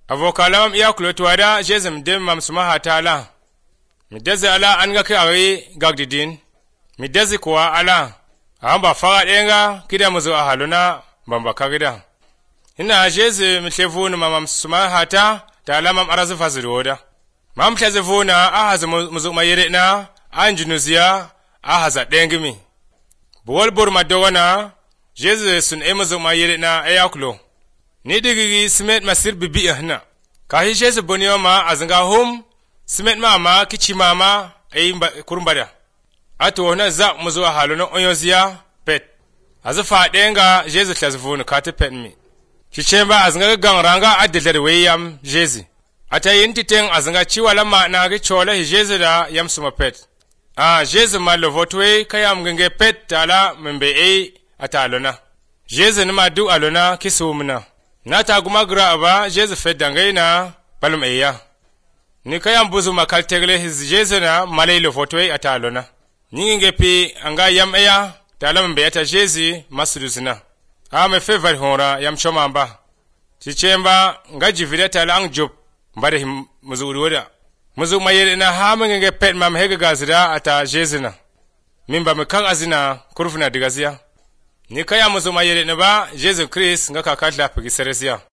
Avokalam iya kulotwada jezem dem mam sumaha taala. Mideze ala anga ki awi gagdidin. Mideze kuwa ala. Amba faga enga kida muzu ahaluna bamba kagida. Ina jeze mitlevunu mam sumaha taala mam arazu faziroda. Mam tlezevuna ahazu muzu mayirina anjunuzia ahaza dengimi. Buwal bor madowana jeze sun emuzu mayirina ayakulo. Ni digigi simet masir bibi ahna. Kahi jeze boniyo ma azinga hum simet ma kichi mama kurumbada. Atu wana za muzu ahaluna onyoziya pet. Azifa denga jeze tlazivunu kate pet mi. Kichemba azinga gangranga adilari weyam jeze. Ata yintiteng azinga chiwala ma na gichola jeze da yam suma pet. Jeze ma lovotwe kayam genge pet tala membe ata alona. Jeze nima du alona kisumna. Nata gumagra aba jeze fedangai na palum eya. Ni kayam buzu makal tegle his jeze na malay lovotwe ata alona. Nyinge pi anga yam eya tala membe ata jeze masuduzina. Me fevar hora yam chomamba. Chichemba nga jivida tala ang job mbade muzu uruda. Muzu mayere na hamenge pet mam hege gazira ata jezina. Mimba mekang azina kurufuna digazia. Ni kaya muzu mayere na ba Jesu Christ nga kakatla pegiseresia.